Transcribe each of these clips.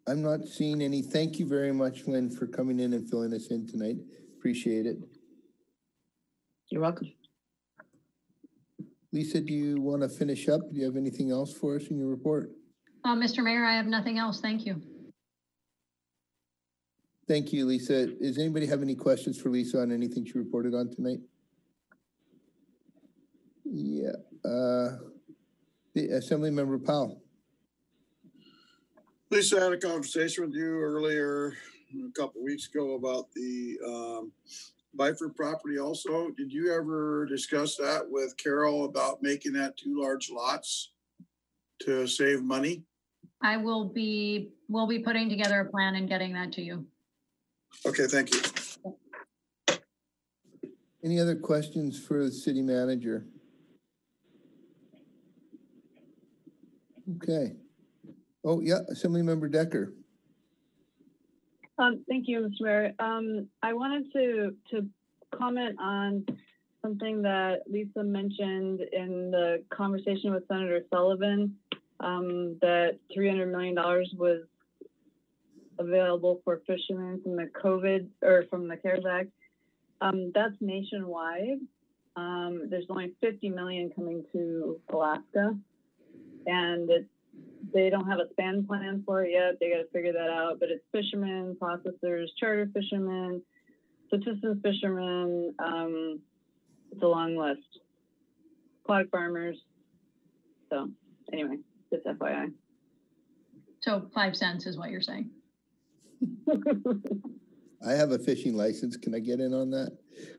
I'm not seeing any. Thank you very much, Lynn, for coming in and filling us in tonight. Appreciate it. You're welcome. Lisa, do you want to finish up? Do you have anything else for us in your report? Mr. Mayor, I have nothing else. Thank you. Thank you, Lisa. Does anybody have any questions for Lisa on anything she reported on tonight? Yeah. The Assembly Member Powell. Lisa, I had a conversation with you earlier a couple of weeks ago about the Byford property also. Did you ever discuss that with Carol about making that 2 large lots to save money? We'll be putting together a plan and getting that to you. Okay, thank you. Any other questions for the city manager? Okay. Oh, yeah, Assemblymember Decker. Thank you, Mr. Mayor. I wanted to comment on something that Lisa mentioned in the conversation with Senator Sullivan, that $300 million was available for fishermen from the COVID or from the CARES Act. That's nationwide. There's only 50 million coming to Alaska, and they don't have a spend plan for it yet. They got to figure that out, but it's fishermen, processors, charter fishermen, subsistence fishermen. It's a long list. Aquatic farmers. So anyway, just FYI. So 5 cents is what you're saying. I have a fishing license. Can I get in on that?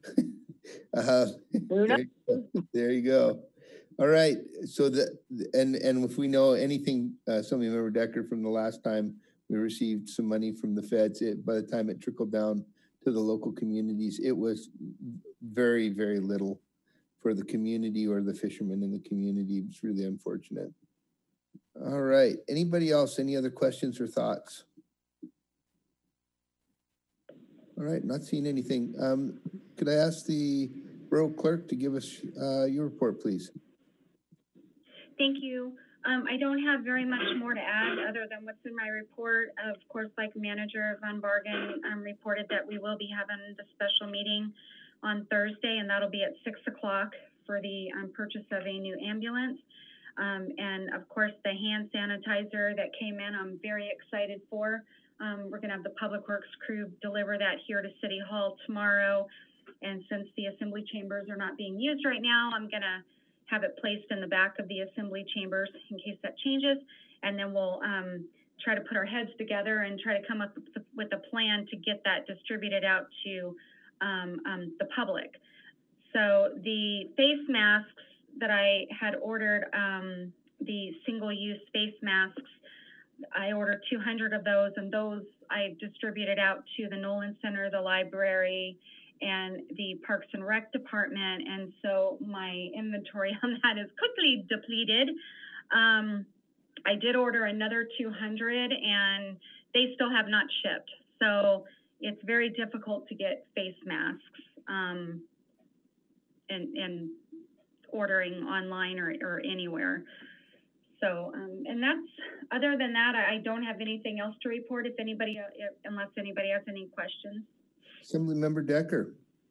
There you go. All right. So and if we know anything, Assemblymember Decker, from the last time we received some money from the feds, by the time it trickled down to the local communities, it was very, very little for the community or the fishermen in the community. It's really unfortunate. All right. Anybody else? Any other questions or thoughts? All right, not seeing anything. Could I ask the Borough Clerk to give us your report, please? Thank you. I don't have very much more to add other than what's in my report. Of course, like Manager Van Bargen reported that we will be having the special meeting on Thursday, and that'll be at 6 o'clock for the purchase of a new ambulance. And of course, the hand sanitizer that came in, I'm very excited for. We're gonna have the Public Works crew deliver that here to City Hall tomorrow. And since the assembly chambers are not being used right now, I'm gonna have it placed in the back of the assembly chambers in case that changes. And then we'll try to put our heads together and try to come up with a plan to get that distributed out to the public. So the face masks that I had ordered, the single-use face masks, I ordered 200 of those, and those I distributed out to the Nolan Center, the library, and the Parks and Rec department. And so my inventory on that is quickly depleted. I did order another 200, and they still have not shipped. So it's very difficult to get face masks and ordering online or anywhere. So, and that's, other than that, I don't have anything else to report unless anybody has any questions. Assemblymember Decker.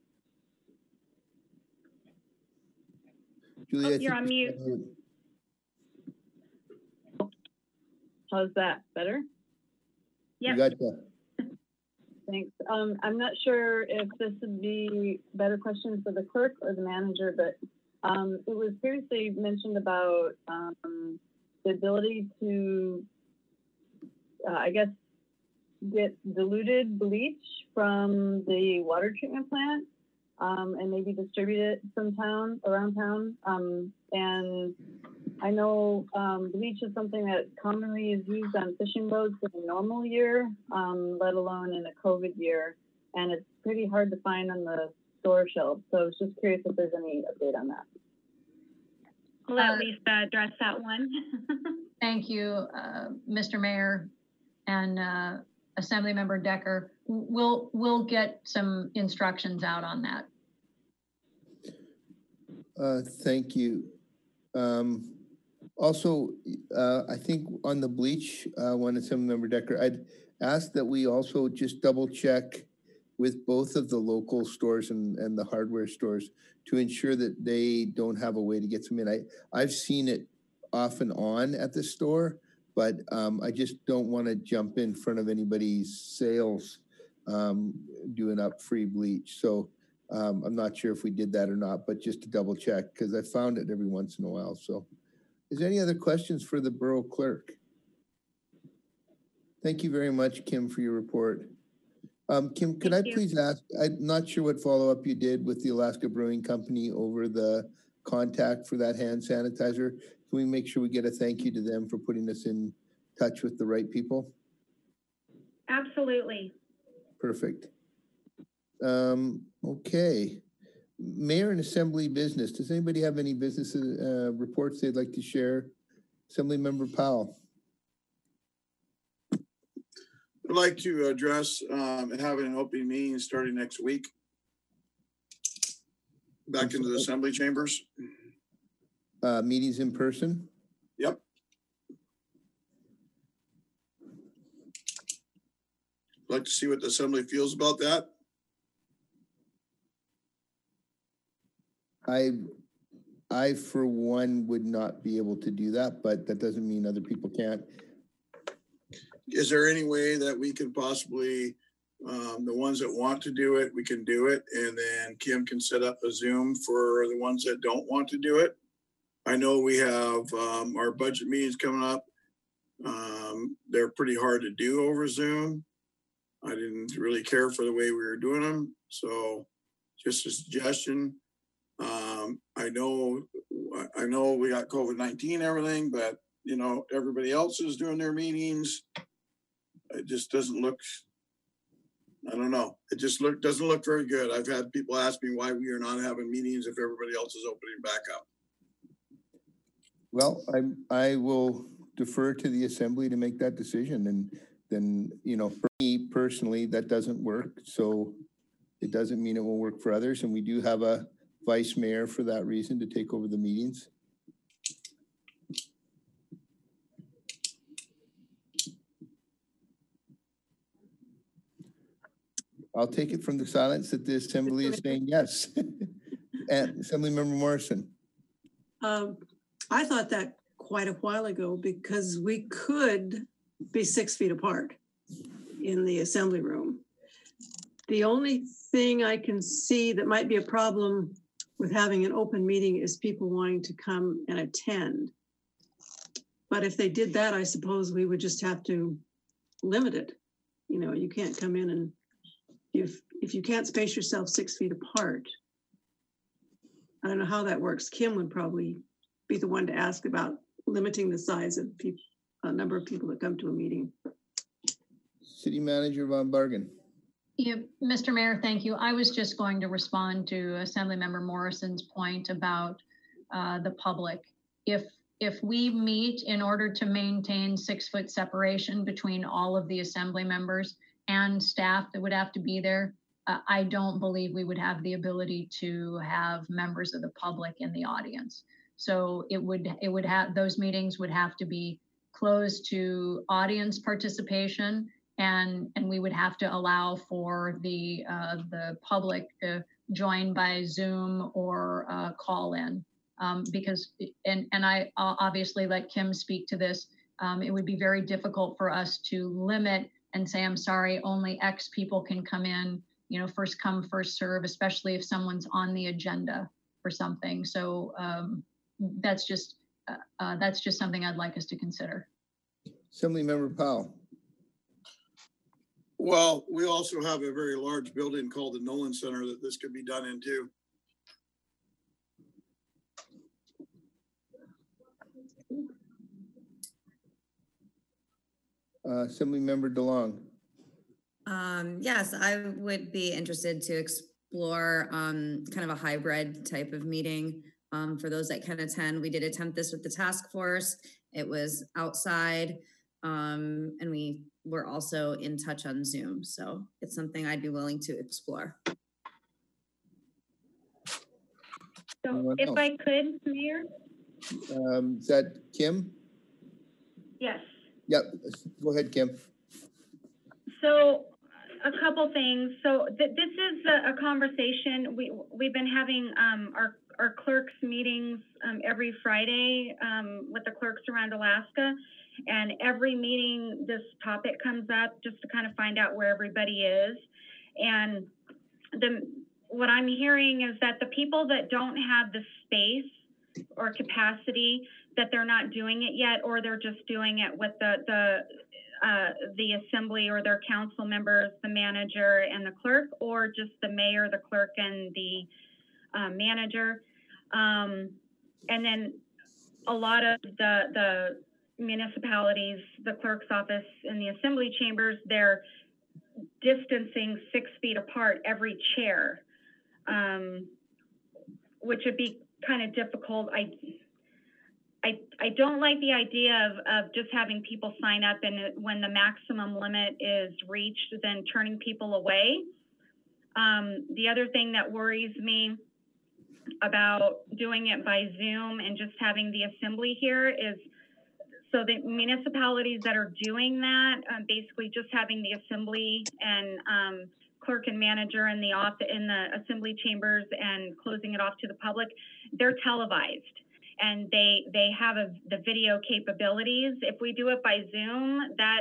Julia, you're on mute. How's that? Better? Yeah. Gotcha. Thanks. I'm not sure if this would be a better question for the clerk or the manager, but it was previously mentioned about the ability to, I guess, get diluted bleach from the water treatment plant and maybe distribute it around town. And I know bleach is something that commonly is used on fishing boats in a normal year, let alone in a COVID year. And it's pretty hard to find on the store shelves. So I was just curious if there's any update on that. I'll let Lisa address that one. Thank you, Mr. Mayor and Assemblymember Decker. We'll get some instructions out on that. Thank you. Also, I think on the bleach, one Assemblymember Decker, I'd ask that we also just double check with both of the local stores and the hardware stores to ensure that they don't have a way to get some in. I've seen it off and on at the store, but I just don't want to jump in front of anybody's sales doing up free bleach. So I'm not sure if we did that or not, but just to double check, because I found it every once in a while. So is there any other questions for the Borough Clerk? Thank you very much, Kim, for your report. Kim, could I Thank you. please ask, I'm not sure what follow-up you did with the Alaska Brewing Company over the contact for that hand sanitizer. Can we make sure we get a thank you to them for putting us in touch with the right people? Absolutely. Perfect. Okay. Mayor and Assembly business. Does anybody have any business reports they'd like to share? Assemblymember Powell. I'd like to address having an open meeting starting next week. Back into the assembly chambers. Meetings in person? Yep. I'd like to see what the assembly feels about that. I for one would not be able to do that, but that doesn't mean other people can't. Is there any way that we can possibly, the ones that want to do it, we can do it, and then Kim can set up a Zoom for the ones that don't want to do it? I know we have our budget meetings coming up. They're pretty hard to do over Zoom. I didn't really care for the way we were doing them, so just a suggestion. I know we got COVID-19 and everything, but you know, everybody else is doing their meetings. It just doesn't look, I don't know. It just doesn't look very good. I've had people ask me why we are not having meetings if everybody else is opening back up. Well, I will defer to the assembly to make that decision, and then, you know, for me personally, that doesn't work. So it doesn't mean it won't work for others. And we do have a vice mayor for that reason to take over the meetings. I'll take it from the silence that the assembly is saying yes. And Assemblymember Morrison. I thought that quite a while ago because we could be 6 feet apart in the assembly room. The only thing I can see that might be a problem with having an open meeting is people wanting to come and attend. But if they did that, I suppose we would just have to limit it. You know, you can't come in and if you can't space yourself 6 feet apart, I don't know how that works. Kim would probably be the one to ask about limiting the size of people, a number of people that come to a meeting. City Manager Von Bargen. Yeah, Mr. Mayor, thank you. I was just going to respond to Assemblymember Morrison's point about the public. If we meet in order to maintain 6 foot separation between all of the assembly members and staff that would have to be there, I don't believe we would have the ability to have members of the public in the audience. So it would have, those meetings would have to be closed to audience participation, and we would have to allow for the public to join by Zoom or call in, because and I obviously let Kim speak to this. It would be very difficult for us to limit and say, I'm sorry, only X people can come in, you know, first come, first serve, especially if someone's on the agenda for something. So that's just something I'd like us to consider. Assemblymember Powell. Well, we also have a very large building called the Nolan Center that this could be done in too. Assemblymember DeLong. Yes, I would be interested to explore kind of a hybrid type of meeting for those that can attend. We did attempt this with the task force. It was outside, and we were also in touch on Zoom. So it's something I'd be willing to explore. So if I could, Mayor? Is that Kim? Yes. Yep, go ahead, Kim. So a couple things. So this is a conversation we've been having our clerks meetings every Friday with the clerks around Alaska, and every meeting this topic comes up just to kind of find out where everybody is. And what I'm hearing is that the people that don't have the space or capacity, that they're not doing it yet, or they're just doing it with the assembly or their council members, the manager and the clerk, or just the mayor, the clerk, and the manager. And then a lot of the municipalities, the clerk's office and the assembly chambers, they're distancing 6 feet apart every chair, which would be kind of difficult. I don't like the idea of just having people sign up, and when the maximum limit is reached, then turning people away. The other thing that worries me about doing it by Zoom and just having the assembly here is, so the municipalities that are doing that, basically just having the assembly and clerk and manager in the assembly chambers and closing it off to the public, they're televised. And they have the video capabilities. If we do it by Zoom,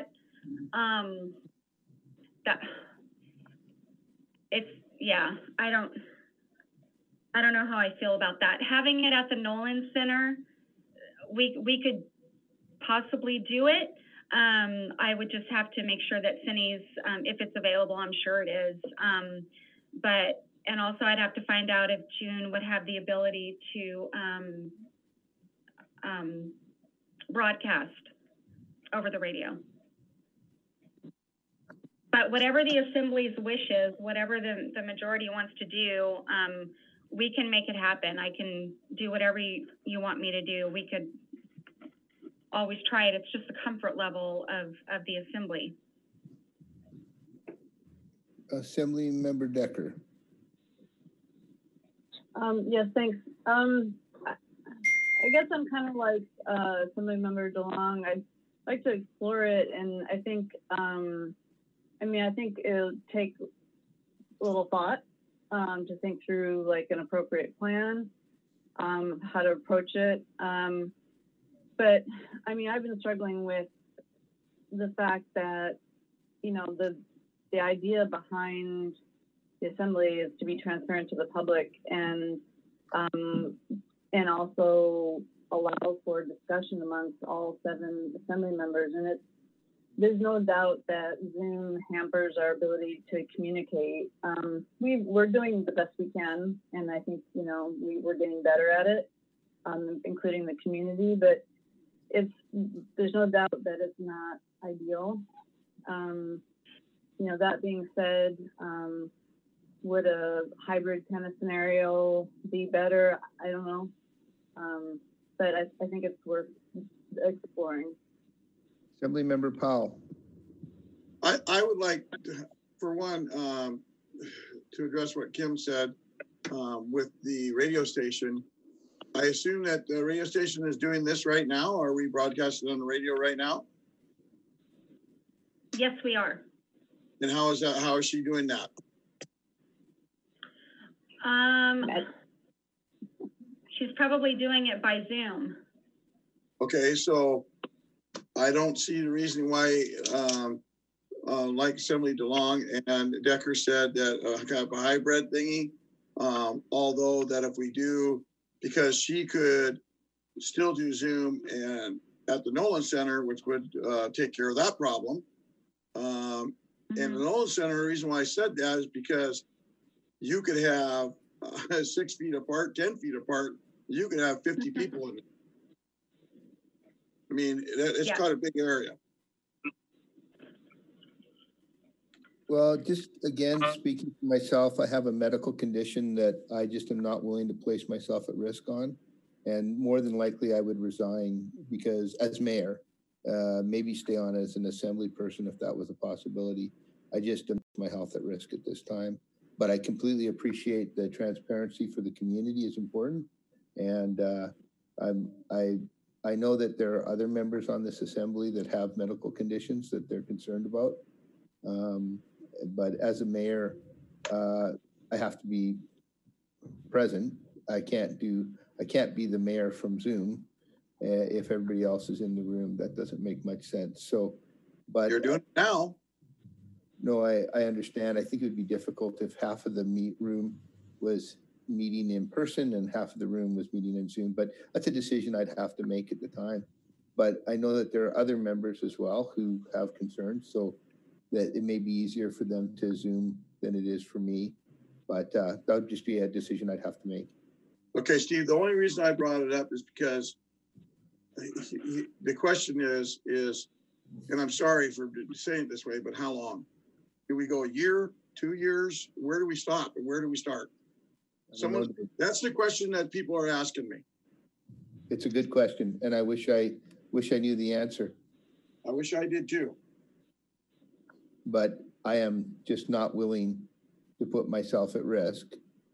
I don't know how I feel about that. Having it at the Nolan Center, we could possibly do it. I would just have to make sure that Cindy's, if it's available, I'm sure it is. And also I'd have to find out if June would have the ability to broadcast over the radio. But whatever the assembly's wishes, whatever the majority wants to do, we can make it happen. I can do whatever you want me to do. We could always try it. It's just the comfort level of the assembly. Assembly Member Decker. Yes, thanks. I guess I'm kind of like Assembly Member DeLong. I'd like to explore it, and I think, I think it'll take a little thought to think through like an appropriate plan, how to approach it. But I mean, I've been struggling with the fact that, you know, the idea behind the assembly is to be transparent to the public and also allow for discussion amongst all 7 assembly members. And there's no doubt that Zoom hampers our ability to communicate. We're doing the best we can, and I think, you know, we're getting better at it, including the community, but there's no doubt that it's not ideal. You know, that being said, would a hybrid kind of scenario be better? I don't know. But I think it's worth exploring. Assembly Member Powell. I would like, for one, to address what Kim said with the radio station. I assume that the radio station is doing this right now. Are we broadcasting on the radio right now? Yes, we are. And how is that? How is she doing that? She's probably doing it by Zoom. Okay, so I don't see the reason why, like Assembly DeLong and Decker said, that kind of a hybrid thingy. Although that if we do, because she could still do Zoom and at the Nolan Center, which would take care of that problem. And the Nolan Center, the reason why I said that is because you could have 6 feet apart, 10 feet apart, you could have 50 people in it. I mean, it's quite a big area. Well, just again, speaking for myself, I have a medical condition that I just am not willing to place myself at risk on. And more than likely I would resign because as mayor, maybe stay on as an assembly person if that was a possibility. I just don't put my health at risk at this time. But I completely appreciate the transparency for the community is important. And I know that there are other members on this assembly that have medical conditions that they're concerned about. But as a mayor, I have to be present. I can't be the mayor from Zoom if everybody else is in the room. That doesn't make much sense. So, but You're doing it now. no, I understand. I think it would be difficult if half of the room was meeting in person and half of the room was meeting in Zoom, but that's a decision I'd have to make at the time. But I know that there are other members as well who have concerns, so that it may be easier for them to Zoom than it is for me. But that would just be a decision I'd have to make. Okay, Steve, the only reason I brought it up is because the question is, and I'm sorry for saying it this way, but how long? Do we go a year, 2 years? Where do we stop and where do we start? That's the question that people are asking me. It's a good question, and I wish I knew the answer. I wish I did too. But I am just not willing to put myself at risk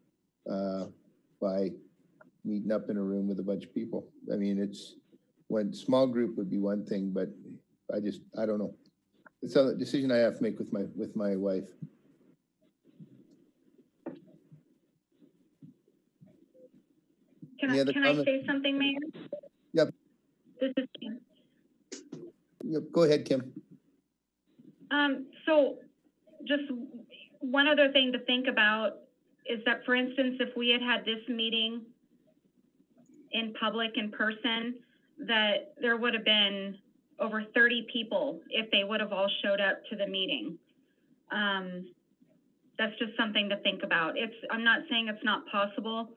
by meeting up in a room with a bunch of people. I mean, it's one small group would be one thing, but I don't know. It's a decision I have to make with my wife. Can I say something, Mayor? Yep. This is Kim. Yep. Go ahead, Kim. So just one other thing to think about is that, for instance, if we had this meeting in public, in person, that there would have been over 30 people if they would have all showed up to the meeting. That's just something to think about. I'm not saying it's not possible.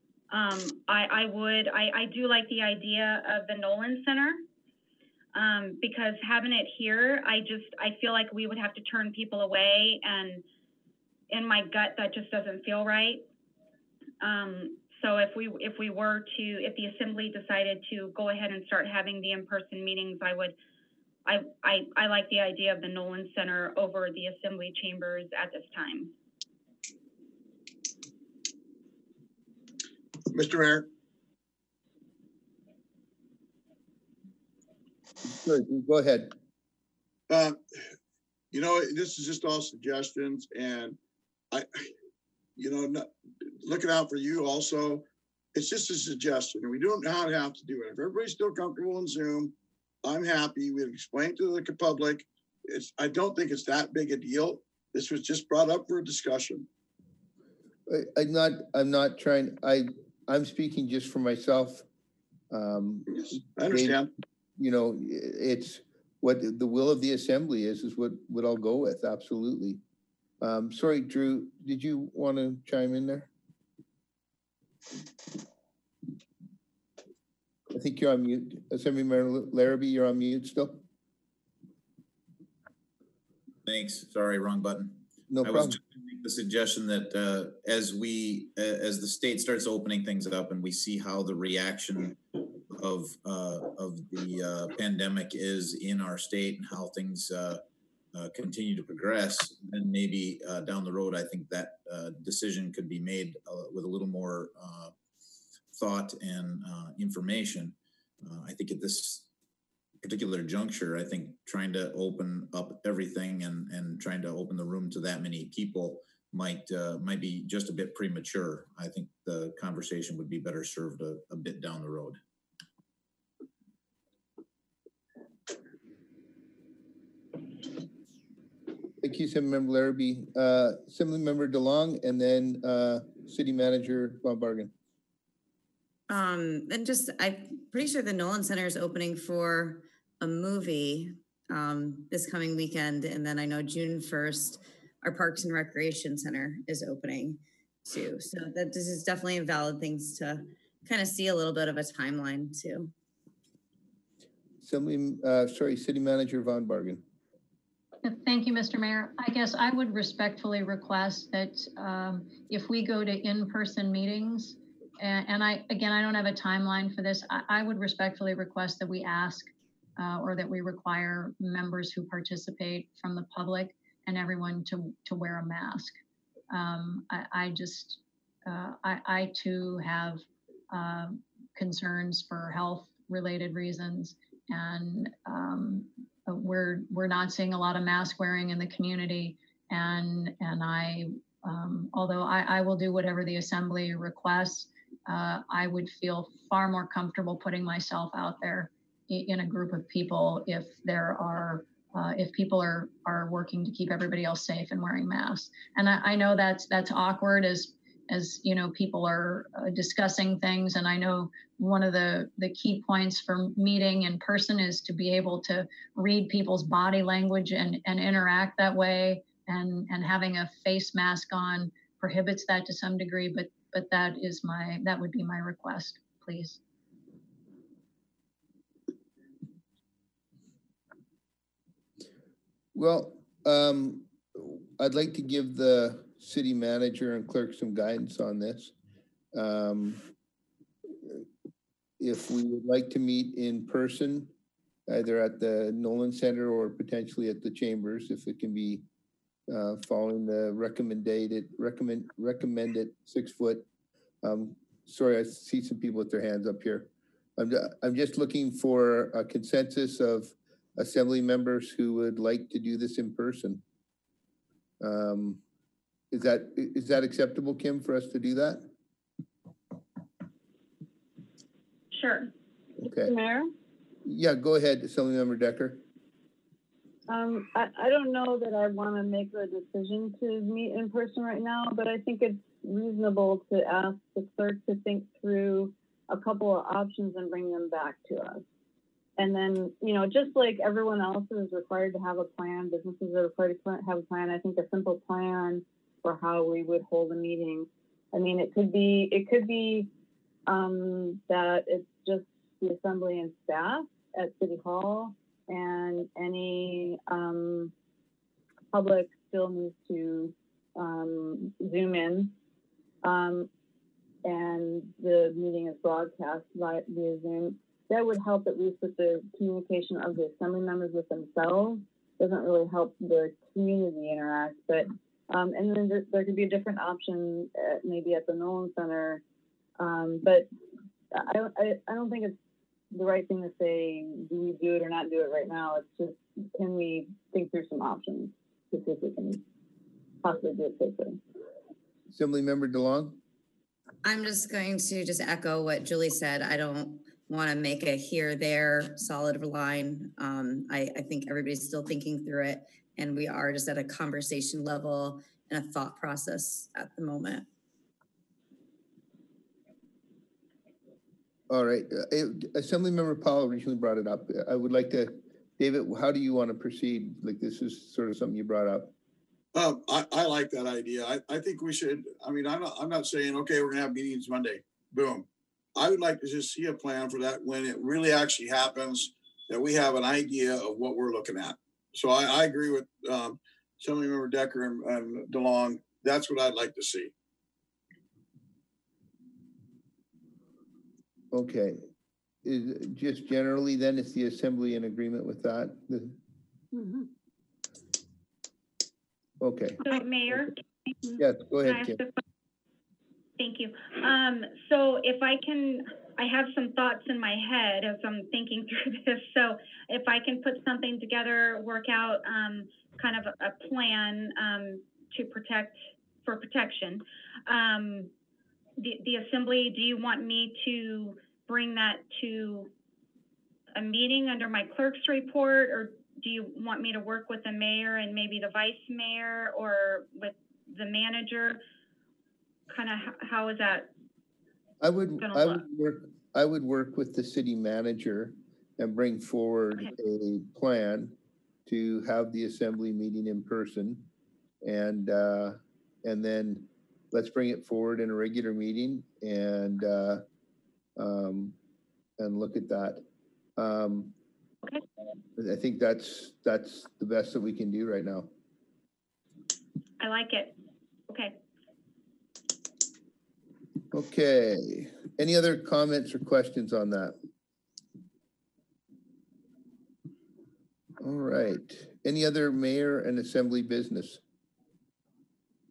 I do like the idea of the Nolan Center, because having it here, I feel like we would have to turn people away, and in my gut, that just doesn't feel right. So if the assembly decided to go ahead and start having the in-person meetings, I like the idea of the Nolan Center over the assembly chambers at this time. Mr. Mayor. Good. Go ahead. This is just all suggestions, and looking out for you also. It's just a suggestion, and we don't have to do it. If everybody's still comfortable in Zoom, I'm happy. We've explained to the public. I don't think it's that big a deal. This was just brought up for a discussion. I'm not trying. I'm speaking just for myself. I understand. It's what the will of the assembly is what I'll go with. Absolutely. Sorry, Drew, did you want to chime in there? I think you're on mute. Assemblymember Larrabee, you're on mute still. Thanks. Sorry, wrong button. No problem. I was just making the suggestion that as the state starts opening things up and we see how the reaction of the pandemic is in our state and how things continue to progress, then maybe down the road, I think that decision could be made with a little more thought and information. I think at this particular juncture, I think trying to open up everything and trying to open the room to that many people might be just a bit premature. I think the conversation would be better served a bit down the road. Thank you, Assemblymember Larrabee. Assemblymember DeLong, and then City Manager Von Bargen. And I'm pretty sure the Nolan Center is opening for a movie this coming weekend. And then I know June 1st, our Parks and Recreation Center is opening too. So this is definitely a valid things to kind of see a little bit of a timeline too. City Manager Von Bargen. Thank you, Mr. Mayor. I guess I would respectfully request that if we go to in-person meetings, and I don't have a timeline for this, I would respectfully request that we ask or that we require members who participate from the public and everyone to wear a mask. I too have concerns for health related reasons. And we're not seeing a lot of mask wearing in the community. And I, although I will do whatever the assembly requests, I would feel far more comfortable putting myself out there in a group of people if there are if people are working to keep everybody else safe and wearing masks. And I know that's awkward as you know, people are discussing things. And I know one of the key points for meeting in person is to be able to read people's body language and interact that way. And having a face mask on prohibits that to some degree, but that would be my request, please. Well, I'd like to give the city manager and clerk some guidance on this. If we would like to meet in person, either at the Nolan Center or potentially at the chambers, if it can be following the recommended 6 foot. Sorry, I see some people with their hands up here. I'm just looking for a consensus of assembly members who would like to do this in person. Is that acceptable, Kim, for us to do that? Sure. Okay. Mayor? Yeah, go ahead, Assembly Member Decker. I don't know that I want to make a decision to meet in person right now, but I think it's reasonable to ask the clerk to think through a couple of options and bring them back to us. And then, you know, just like everyone else is required to have a plan, businesses are required to have a plan. I think a simple plan for how we would hold a meeting. I mean, it could be that it's just the assembly and staff at City Hall, and any public still needs to Zoom in, and the meeting is broadcast via Zoom. That would help at least with the communication of the assembly members with themselves. Doesn't really help the community interact, but and then there could be a different option maybe at the Nolan Center, but I don't think it's the right thing to say, do we do it or not do it right now? It's just, can we think through some options to see if we can possibly do it safely? Assembly Member DeLong? I'm just going to echo what Julie said. I don't want to make a here, there solid line. I think everybody's still thinking through it, and we are just at a conversation level and a thought process at the moment. All right, Assembly Member Powell originally brought it up. I would like to, David, how do you want to proceed? Like, this is sort of something you brought up. I like that idea. I think we should, I mean, I'm not saying, okay, we're gonna have meetings Monday, boom. I would like to just see a plan for that when it really actually happens, that we have an idea of what we're looking at. So I agree with Assembly Member Decker and DeLong. That's what I'd like to see. Okay, is just generally then is the assembly in agreement with that? Mm-hmm. Okay. So Mayor? Yes, go ahead, Kim. Thank you. So if I have some thoughts in my head as I'm thinking through this. So if I can put something together, work out kind of a plan for protection. The assembly, do you want me to bring that to a meeting under my clerk's report, or do you want me to work with the mayor and maybe the vice mayor or with the manager? Kind of how is that? I would work with the city manager and bring forward a plan to have the assembly meeting in person, and then let's bring it forward in a regular meeting and look at that. I think that's the best that we can do right now. I like it. Okay. Okay. Any other comments or questions on that? All right. Any other mayor and assembly business?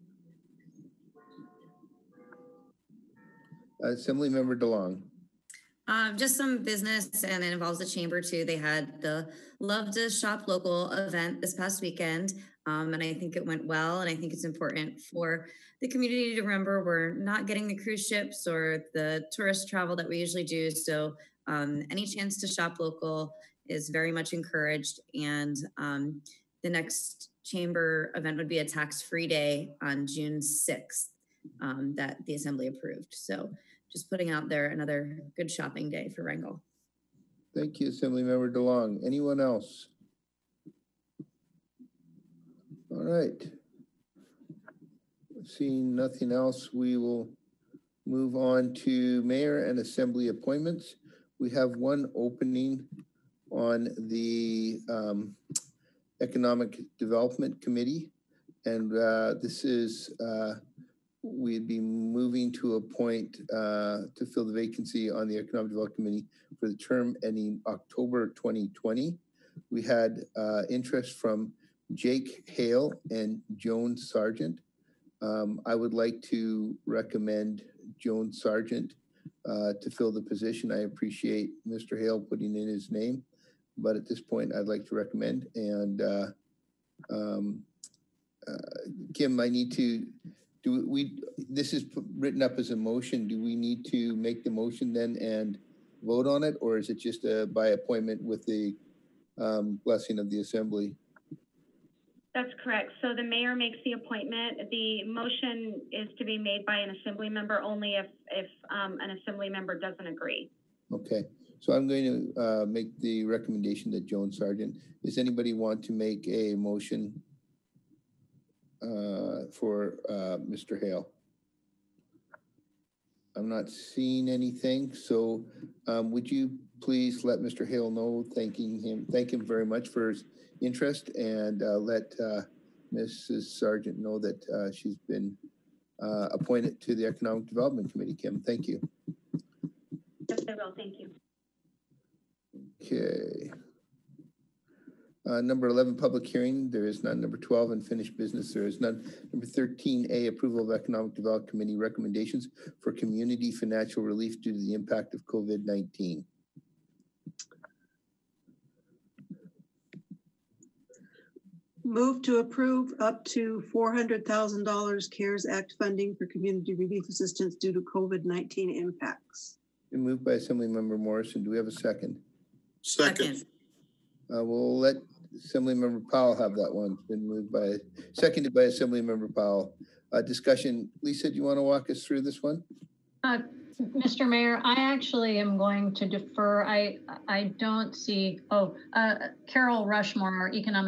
Assembly Member DeLong. Just some business, and it involves the chamber too. They had the Love to Shop Local event this past weekend, and I think it went well. And I think it's important for the community to remember we're not getting the cruise ships or the tourist travel that we usually do. So any chance to shop local is very much encouraged. And the next chamber event would be a tax-free day on June 6th that the assembly approved. So just putting out there another good shopping day for Wrangell. Thank you, Assemblymember DeLong. Anyone else? All right. Seeing nothing else, we will move on to mayor and assembly appointments. We have one opening on the Economic Development Committee. And this is, we'd be moving to appoint to fill the vacancy on the Economic Development Committee for the term ending October 2020. We had interest from Jake Hale and Joan Sargent. I would like to recommend Joan Sargent to fill the position. I appreciate Mr. Hale putting in his name, but at this point I'd like to recommend. And Kim, I need to, this is written up as a motion. Do we need to make the motion then and vote on it? Or is it just by appointment with the blessing of the assembly? That's correct. So the mayor makes the appointment. The motion is to be made by an assembly member only if an assembly member doesn't agree. Okay, so I'm going to make the recommendation that Joan Sargent. Does anybody want to make a motion for Mr. Hale? I'm not seeing anything. So would you please let Mr. Hale know, thank him very much for his interest, and let Mrs. Sargent know that she's been appointed to the Economic Development Committee. Kim, thank you. Yes, I will. Thank you. Okay. Number 11, public hearing, there is none. Number 12, unfinished business, there is none. Number 13A, approval of Economic Development Committee recommendations for community financial relief due to the impact of COVID-19. Move to approve up to $400,000 CARES Act funding for community relief assistance due to COVID-19 impacts. Been moved by Assemblymember Morrison. Do we have a second? Second. We'll let Assemblymember Powell have that one. Been moved by, seconded by Assemblymember Powell. Discussion. Lisa, do you want to walk us through this one? Mr. Mayor, I actually am going to defer. I don't see, Carol Rushmore, our economic